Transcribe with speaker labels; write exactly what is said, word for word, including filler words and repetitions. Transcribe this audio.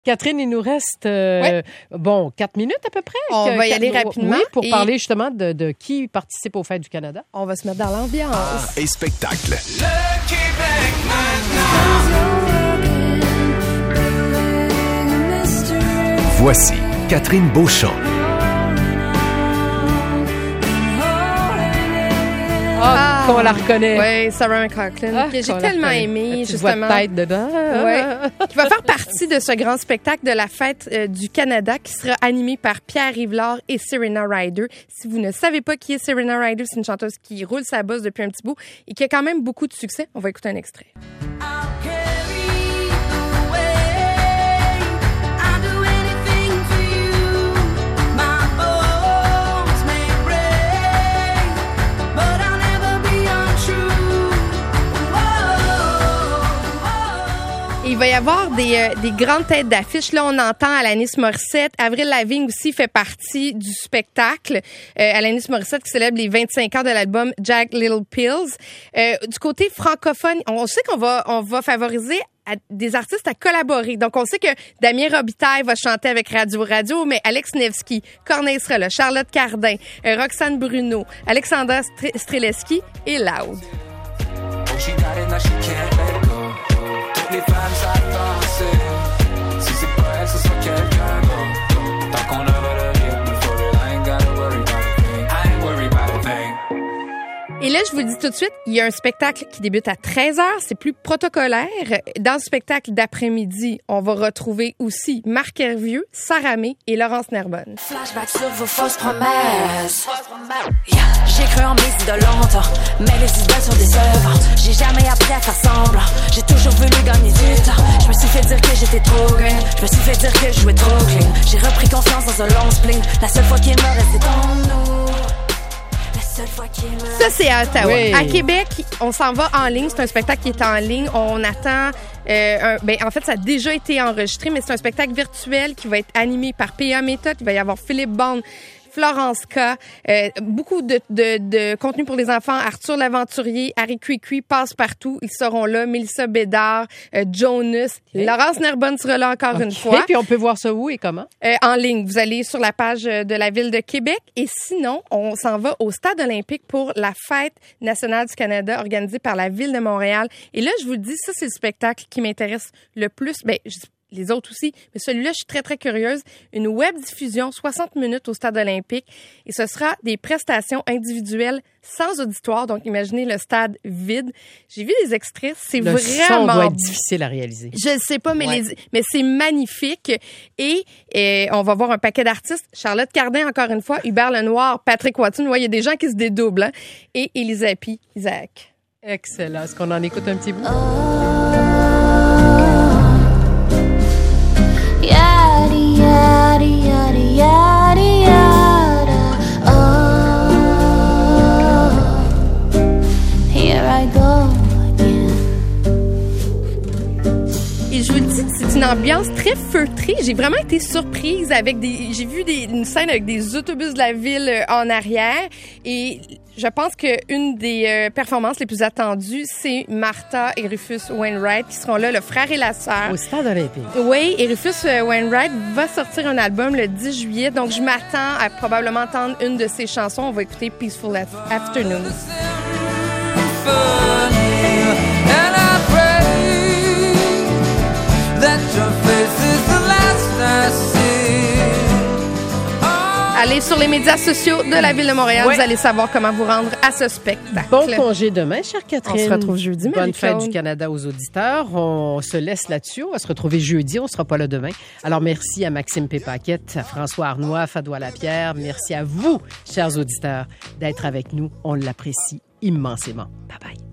Speaker 1: Catherine, il nous reste, euh, ouais. bon, quatre minutes à peu près.
Speaker 2: On
Speaker 1: que,
Speaker 2: va y aller rapidement.
Speaker 1: Oui, pour
Speaker 2: et...
Speaker 1: parler justement de, de qui participe aux Fêtes du Canada.
Speaker 2: On va se mettre dans l'ambiance.
Speaker 3: Art et spectacle.
Speaker 4: Le Québec maintenant.
Speaker 3: Voici Catherine Beauchamp.
Speaker 1: Ah, qu'on la reconnaît.
Speaker 2: Oui, Sarah McLachlan, ah, que j'ai tellement aimé, justement.
Speaker 1: Voix de tête dedans.
Speaker 2: Oui, qui va faire partie de ce grand spectacle de la Fête euh, du Canada qui sera animé par Pierre Rivard et Serena Ryder. Si vous ne savez pas qui est Serena Ryder, c'est une chanteuse qui roule sa bosse depuis un petit bout et qui a quand même beaucoup de succès. On va écouter un extrait. Il va y avoir des, euh, des grandes têtes d'affiche. Là, on entend Alanis Morissette. Avril Lavigne aussi fait partie du spectacle. Euh, Alanis Morissette qui célèbre les vingt-cinq ans de l'album Jagged Little Pills. Euh, du côté francophone, on sait qu'on va, on va favoriser à des artistes à collaborer. Donc, on sait que Damien Robitaille va chanter avec Radio Radio, mais Alex Nevsky, Corneille sera là, Charlotte Cardin, euh, Roxane Bruno, Alexandra Str- Streleski et Loud.
Speaker 4: Les femmes savent danser. Si c'est pas elle, ce sera quelqu'un d'autre. Tant qu'on a le rythme, for it, I ain't gotta worry about a thing. I ain't worry about a thing.
Speaker 2: Et là, je vous le dis tout de suite, il y a un spectacle qui débute à treize heures, c'est plus protocolaire. Dans le spectacle d'après-midi, on va retrouver aussi Marc Hervieux, Sarah May et Laurence Nerbonne.
Speaker 5: Flashback sur vos fausses promesses. Yeah. J'ai cru en mes idoles longtemps, mais les idoles sont des œuvres. J'ai jamais appris à faire semblant, j'ai toujours voulu gagner du temps. Je me suis fait dire que j'étais trop green, je me suis fait dire que je jouais trop clean. J'ai repris confiance dans un long spleen, la seule fois qu'il me restait dans nous.
Speaker 2: Ça, c'est à Ottawa.
Speaker 1: Oui.
Speaker 2: À Québec, on s'en va en ligne. C'est un spectacle qui est en ligne. On attend... Euh, un, ben, en fait, ça a déjà été enregistré, mais c'est un spectacle virtuel qui va être animé par P A Méthode. Il va y avoir Philippe Bond, Florence K, euh, beaucoup de, de, de contenu pour les enfants. Arthur l'Aventurier, Harry Cuicui, Passe-Partout. Ils seront là. Mélissa Bédard, euh, Jonas. Okay. Laurence Nerbonne sera là encore okay. une fois.
Speaker 1: Puis on peut voir ça où et comment?
Speaker 2: Euh, en ligne. Vous allez sur la page de la Ville de Québec. Et sinon, on s'en va au Stade olympique pour la Fête nationale du Canada organisée par la Ville de Montréal. Et là, je vous le dis, ça, c'est le spectacle qui m'intéresse le plus. Ben, je les autres aussi, mais celui-là, je suis très, très curieuse. Une web diffusion, soixante minutes au Stade olympique, et ce sera des prestations individuelles sans auditoire, donc imaginez le stade vide. J'ai vu des extraits, c'est
Speaker 1: le
Speaker 2: vraiment...
Speaker 1: son doit être difficile à réaliser.
Speaker 2: Je ne sais pas, mais,
Speaker 1: ouais.
Speaker 2: les, mais c'est magnifique, et, et on va voir un paquet d'artistes. Charlotte Cardin, encore une fois, Hubert Lenoir, Patrick Watson, ouais, il y a des gens qui se dédoublent, hein, et Elisabeth Isaac.
Speaker 1: Excellent. Est-ce qu'on en écoute un petit bout?
Speaker 5: Oh.
Speaker 2: Et je vous le dis, c'est une ambiance très feutrée. J'ai vraiment été surprise avec des... J'ai vu des, une scène avec des autobus de la ville en arrière. Et je pense qu'une des euh, performances les plus attendues, c'est Martha et Rufus Wainwright qui seront là, le frère et la sœur.
Speaker 1: Au Stade olympique.
Speaker 2: Oui, et Rufus Wainwright va sortir un album le dix juillet. Donc, je m'attends à probablement entendre une de ses chansons. On va écouter Peaceful Afternoon. Allez sur les médias sociaux de la Ville de Montréal, ouais. Vous allez savoir comment vous rendre à ce spectacle.
Speaker 1: Bon congé demain, chère Catherine.
Speaker 2: On se retrouve jeudi,
Speaker 1: Bonne fête du Canada aux auditeurs. On se laisse là-dessus. On va se retrouver jeudi. On ne sera pas là demain. Alors, merci à Maxime Pépaquette, à François Arnois, à Fadois Lapierre. Merci à vous, chers auditeurs, d'être avec nous. On l'apprécie immensément. Bye bye.